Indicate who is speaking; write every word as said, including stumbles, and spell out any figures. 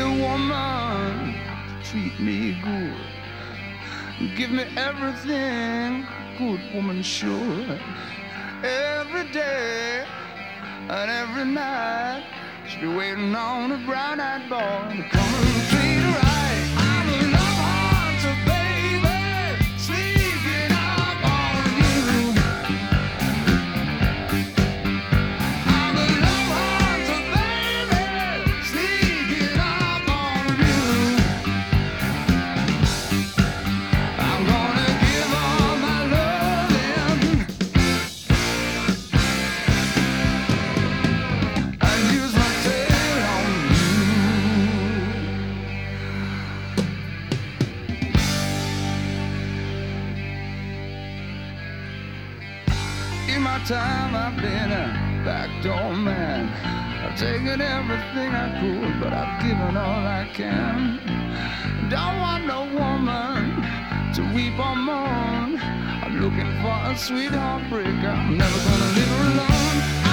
Speaker 1: a woman to treat me good. Give me everything a good woman should. Every day and every night, she'll be waiting on a brown-eyed boy to come and treat her right. I'm a love hunter, baby, sneaking up on you. I'm a love hunter, baby, sneaking up on you. I'm gonna give all my loving and use my tail on you. In my time I've been a backdoor man. I've taken everything I could, but I've given all I can. Don't want no woman to weep or moan. I'm looking for a sweet heartbreaker. I'm never gonna leave her alone.